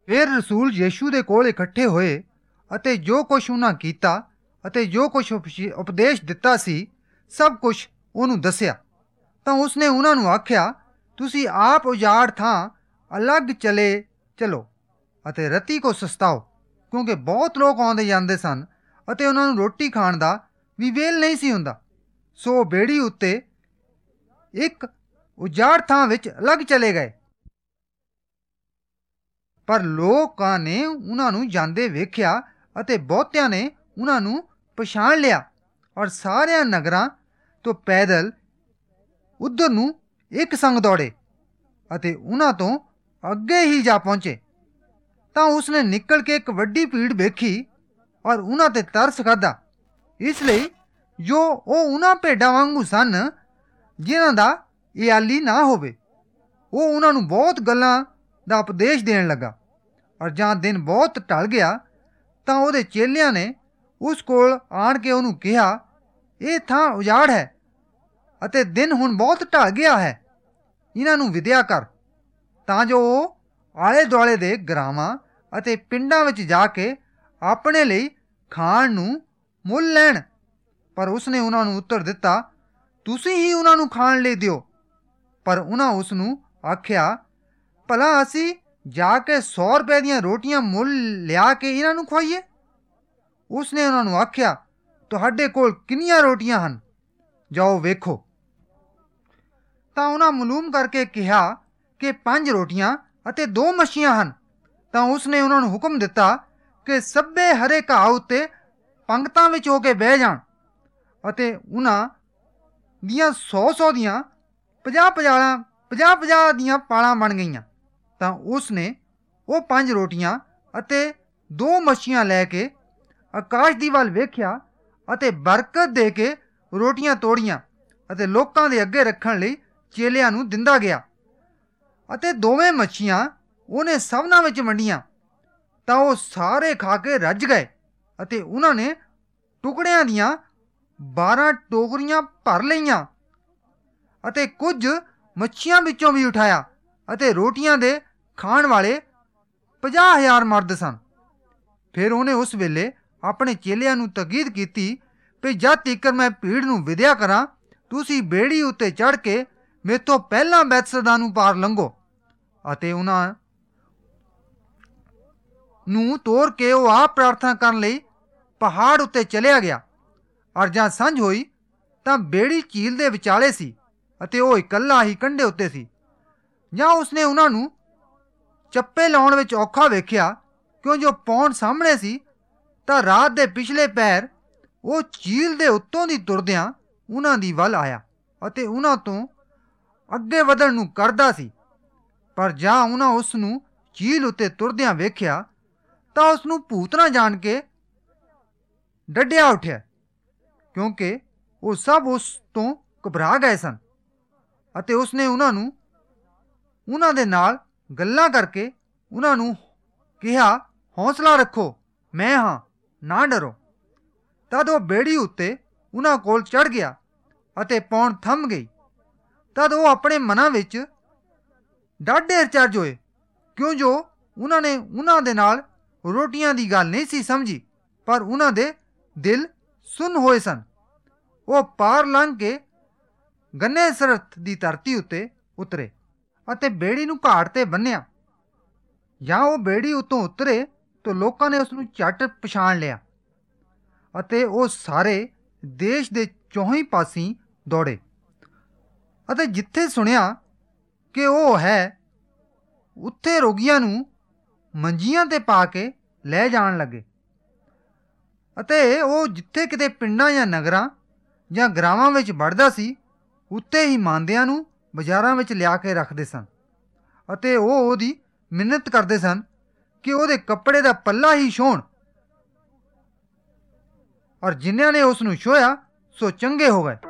ਫਿਰ ਰਸੂਲ ਯੀਸ਼ੂ ਦੇ ਕੋਲ ਇਕੱਠੇ ਹੋਏ ਅਤੇ ਜੋ ਕੁਛ ਉਹਨਾਂ ਕੀਤਾ ਅਤੇ ਜੋ ਕੁਛ ਉਪਦੇਸ਼ ਦਿੱਤਾ ਸੀ ਸਭ ਕੁਛ ਉਹਨੂੰ ਦੱਸਿਆ। ਤਾਂ ਉਸਨੇ ਉਹਨਾਂ ਨੂੰ ਆਖਿਆ, ਤੁਸੀਂ ਆਪ ਉਜਾੜ ਥਾਂ ਅਲੱਗ ਚਲੋ ਅਤੇ ਰਤੀ ਕੋ ਸਸਤਾਓ, ਕਿਉਂਕਿ ਬਹੁਤ ਲੋਕ ਆਉਂਦੇ ਜਾਂਦੇ ਸਨ ਅਤੇ ਉਹਨਾਂ ਨੂੰ ਰੋਟੀ ਖਾਣ ਦਾ ਵੀ ਵੇਲ ਨਹੀਂ ਸੀ ਹੁੰਦਾ। ਸੋ ਬੇੜੀ ਉੱਤੇ ਇੱਕ ਉਜਾੜ ਥਾਂ ਵਿੱਚ ਅਲੱਗ ਚਲੇ ਗਏ। ਪਰ ਲੋਕਾਂ ਨੇ ਉਹਨਾਂ ਨੂੰ ਜਾਂਦੇ ਵੇਖਿਆ ਅਤੇ ਬਹੁਤਿਆਂ ਨੇ ਉਹਨਾਂ ਨੂੰ ਪਛਾਣ ਲਿਆ ਔਰ ਸਾਰਿਆਂ ਨਗਰਾਂ ਤੋਂ ਪੈਦਲ ਉੱਧਰ ਨੂੰ ਇੱਕ ਸੰਗ ਦੌੜੇ ਅਤੇ ਉਹਨਾਂ ਤੋਂ ਅੱਗੇ ਹੀ ਜਾ ਪਹੁੰਚੇ। ਤਾਂ ਉਸਨੇ ਨਿਕਲ ਕੇ ਇੱਕ ਵੱਡੀ ਭੀੜ ਵੇਖੀ ਔਰ ਉਹਨਾਂ ਤੇ ਤਰਸ ਖਾਧਾ, ਇਸ ਲਈ ਜੋ ਉਹ ਉਹਨਾਂ ਭੇਡਾਂ ਵਾਂਗੂ ਸਨ ਜਿਨ੍ਹਾਂ ਦਾ ਇਆਲੀ ਨਾ ਹੋਵੇ। ਉਹ ਉਹਨਾਂ ਨੂੰ ਬਹੁਤ ਗੱਲਾਂ ਦਾ ਉਪਦੇਸ਼ ਦੇਣ ਲੱਗਾ। ਔਰ ਜਾਂ ਦਿਨ ਬਹੁਤ ਢਲ ਗਿਆ ਤਾਂ ਉਹਦੇ ਚੇਲਿਆਂ ਨੇ ਉਸ ਕੋਲ ਆਣ ਕੇ ਉਹਨੂੰ ਕਿਹਾ, ਇਹ ਥਾਂ ਉਜਾੜ ਹੈ ਅਤੇ ਦਿਨ ਹੁਣ ਬਹੁਤ ਢਲ ਗਿਆ ਹੈ, ਇਹਨਾਂ ਨੂੰ ਵਿਦਿਆ ਕਰ, ਤਾਂ ਜੋ ਉਹ ਆਲੇ ਦੁਆਲੇ ਦੇ ਗਰਾਵਾਂ ਅਤੇ ਪਿੰਡਾਂ ਵਿੱਚ ਜਾ ਕੇ ਆਪਣੇ ਲਈ ਖਾਣ ਨੂੰ ਮੁੱਲ ਲੈਣ। ਪਰ ਉਸਨੇ ਉਹਨਾਂ ਨੂੰ ਉੱਤਰ ਦਿੱਤਾ, ਤੁਸੀਂ ਹੀ ਉਹਨਾਂ ਨੂੰ ਖਾਣ ਲਈ ਦਿਓ। ਪਰ ਉਹਨਾਂ ਉਸ ਨੂੰ ਆਖਿਆ, ਭਲਾ ਅਸੀਂ ਜਾ ਕੇ 100 ਰੁਪਏ ਦੀਆਂ ਰੋਟੀਆਂ ਮੁੱਲ ਲਿਆ ਕੇ ਇਹਨਾਂ ਨੂੰ ਖਵਾਈਏ? ਉਸਨੇ ਉਹਨਾਂ ਨੂੰ ਆਖਿਆ, ਤੁਹਾਡੇ ਕੋਲ ਕਿੰਨੀਆਂ ਰੋਟੀਆਂ ਹਨ, ਜਾਓ ਵੇਖੋ। ਤਾਂ ਉਹਨਾਂ ਮਾਲੂਮ ਕਰਕੇ ਕਿਹਾ ਕਿ 5 ਰੋਟੀਆਂ ਅਤੇ 2 ਮੱਛੀਆਂ ਹਨ। ਤਾਂ ਉਸਨੇ ਉਹਨਾਂ ਨੂੰ ਹੁਕਮ ਦਿੱਤਾ ਕਿ ਸਭੇ ਹਰੇ ਘਾਹ ਉੱਤੇ ਪੰਗਤਾਂ ਵਿੱਚ ਹੋ ਕੇ ਬਹਿ ਜਾਣ ਅਤੇ ਉਹਨਾਂ ਦੀਆਂ 100 ਦੀਆਂ 50 ਦੀਆਂ ਪਾਲਾਂ ਬਣ ਗਈਆਂ। ਤਾਂ ਉਸਨੇ ਉਹ 5 ਰੋਟੀਆਂ ਅਤੇ 2 ਮੱਛੀਆਂ ਲੈ ਕੇ ਆਕਾਸ਼ ਦੀ ਵੱਲ ਵੇਖਿਆ ਅਤੇ ਬਰਕਤ ਦੇ ਕੇ ਰੋਟੀਆਂ ਤੋੜੀਆਂ ਅਤੇ ਲੋਕਾਂ ਦੇ ਅੱਗੇ ਰੱਖਣ ਲਈ ਚੇਲਿਆਂ ਨੂੰ ਦਿੰਦਾ ਗਿਆ। ਅਤੇ 2 ਮੱਛੀਆਂ ਉਹਨੇ ਸਭਨਾਂ ਵਿੱਚ ਵੰਡੀਆਂ। ਤਾਂ ਉਹ ਸਾਰੇ ਖਾ ਕੇ ਰੱਜ ਗਏ ਅਤੇ ਉਹਨਾਂ ਨੇ ਟੁਕੜਿਆਂ ਦੀਆਂ 12 ਟੋਕਰੀਆਂ ਭਰ ਲਈਆਂ ਅਤੇ ਕੁਝ ਮੱਛੀਆਂ ਵਿੱਚੋਂ ਵੀ ਉਠਾਇਆ ਅਤੇ ਰੋਟੀਆਂ ਦੇ ਖਾਣ ਵਾਲੇ 50,000 ਮਰਦ ਸਨ। ਫਿਰ ਉਹਨੇ ਉਸ ਵੇਲੇ ਆਪਣੇ ਚੇਲਿਆਂ ਨੂੰ ਤਾਕੀਦ ਕੀਤੀ ਵੀ ਜਦ ਤੀਕਰ ਮੈਂ ਭੀੜ ਨੂੰ ਵਿਦਿਆ ਕਰਾਂ, ਤੁਸੀਂ ਬੇੜੀ ਉੱਤੇ ਚੜ੍ਹ ਕੇ ਮੇਥੋਂ ਪਹਿਲਾਂ ਬੈਤਸਦਾ ਨੂੰ ਪਾਰ ਲੰਘੋ। ਅਤੇ ਉਹਨਾਂ ਨੂੰ ਤੋਰ ਕੇ ਉਹ ਆਪ ਪ੍ਰਾਰਥਨਾ ਕਰਨ ਲਈ ਪਹਾੜ ਉੱਤੇ ਚਲਿਆ ਗਿਆ। ਔਰ ਜਾਂ ਸਾਂਝ ਹੋਈ ਤਾਂ ਬੇੜੀ ਝੀਲ ਦੇ ਵਿਚਾਲੇ ਸੀ ਅਤੇ ਉਹ ਇਕੱਲਾ ਹੀ ਕੰਢੇ ਉੱਤੇ ਸੀ। ਜਾਂ ਉਸਨੇ ਉਹਨਾਂ ਨੂੰ ਚੱਪੇ ਲਾਉਣ ਵਿੱਚ ਔਖਾ ਵੇਖਿਆ, ਕਿਉਂ ਜੋ ਪੌਂਡ ਸਾਹਮਣੇ ਸੀ। ਤਾਂ ਰਾਤ ਦੇ ਪਿਛਲੇ ਪਹਿਰ ਉਹ ਝੀਲ ਦੇ ਉੱਤੋਂ ਦੀ ਤੁਰਦਿਆਂ ਉਹਨਾਂ ਦੀ ਵੱਲ ਆਇਆ ਅਤੇ ਉਹਨਾਂ ਤੋਂ ਅੱਗੇ ਵਧਣ ਨੂੰ ਕਰਦਾ ਸੀ। ਪਰ ਜਾਂ ਉਹਨਾਂ ਉਸ ਨੂੰ ਝੀਲ ਉੱਤੇ ਤੁਰਦਿਆਂ ਵੇਖਿਆ ਤਾਂ ਉਸ ਨੂੰ ਭੂਤਨਾ ਜਾਣ ਕੇ ਡੱਡਿਆ ਉੱਠਿਆ, ਕਿਉਂਕਿ ਉਹ ਸਭ ਉਸ ਤੋਂ ਘਬਰਾ ਗਏ ਸਨ। ਅਤੇ ਉਸਨੇ ਉਹਨਾਂ ਦੇ ਨਾਲ ਗੱਲਾਂ ਕਰਕੇ ਉਹਨਾਂ ਨੂੰ ਕਿਹਾ, ਹੌਸਲਾ ਰੱਖੋ, ਮੈਂ ਹਾਂ, ਨਾ ਡਰੋ। ਤਦ ਉਹ ਬੇੜੀ ਉੱਤੇ ਉਹਨਾਂ ਕੋਲ ਚੜ੍ਹ ਗਿਆ ਅਤੇ ਪੌਣ ਥੰਮ ਗਈ। ਤਦ ਉਹ ਆਪਣੇ ਮਨਾਂ ਵਿੱਚ ਡਾਢੇ ਅਚਰਜ ਹੋਏ, ਕਿਉਂ ਜੋ ਉਹਨਾਂ ਨੇ ਉਹਨਾਂ ਦੇ ਨਾਲ ਰੋਟੀਆਂ ਦੀ ਗੱਲ ਨਹੀਂ ਸੀ ਸਮਝੀ, ਪਰ ਉਹਨਾਂ ਦੇ ਦਿਲ ਸੁੰਨ ਹੋਏ ਸਨ। ਉਹ ਪਾਰ ਲੰਘ ਕੇ ਗੰਨੇਸਰਤ ਦੀ ਧਰਤੀ ਉੱਤੇ ਉਤਰੇ ਅਤੇ ਬੇੜੀ ਨੂੰ ਘਾਟ ਤੇ ਬੰਨਿਆ। ਜਾਂ ਉਹ ਬੇੜੀ ਉੱਤੋਂ ਉਤਰੇ ਤਾਂ ਲੋਕਾਂ ਨੇ ਉਸ ਨੂੰ ਝੱਟ ਪਛਾਣ ਲਿਆ ਅਤੇ ਉਹ ਸਾਰੇ ਦੇਸ਼ ਦੇ ਚੌਹੀਂ ਪਾਸੀਂ ਦੌੜੇ ਅਤੇ ਜਿੱਥੇ ਸੁਣਿਆ ਕਿ ਉਹ ਹੈ, ਉੱਥੇ ਰੋਗੀਆਂ ਨੂੰ ਮੰਜੀਆਂ ਤੇ ਪਾ ਕੇ ਲੈ ਜਾਣ ਲੱਗੇ। ਅਤੇ ਉਹ ਜਿੱਥੇ ਕਿਤੇ ਪਿੰਡਾਂ ਜਾਂ ਨਗਰਾਂ ਜਾਂ ਗਰਾਵਾਂ ਵਿੱਚ ਵੜਦਾ ਸੀ, ਉੱਤੇ ਹੀ ਮਾਂਦਿਆਂ ਨੂੰ ਬਾਜ਼ਾਰਾਂ ਵਿੱਚ ਲਿਆ ਕੇ ਰੱਖਦੇ ਸਨ ਅਤੇ ਉਹ ਉਹਦੀ ਮਿੰਨਤ ਕਰਦੇ ਸਨ ਕਿ ਉਹਦੇ ਕੱਪੜੇ ਦਾ ਪੱਲਾ ਹੀ ਛੋਹਣ। ਔਰ ਜਿਨ੍ਹਾਂ ਨੇ ਉਸ ਨੂੰ ਛੋਹਿਆ ਸੋ ਚੰਗੇ ਹੋ ਗਏ।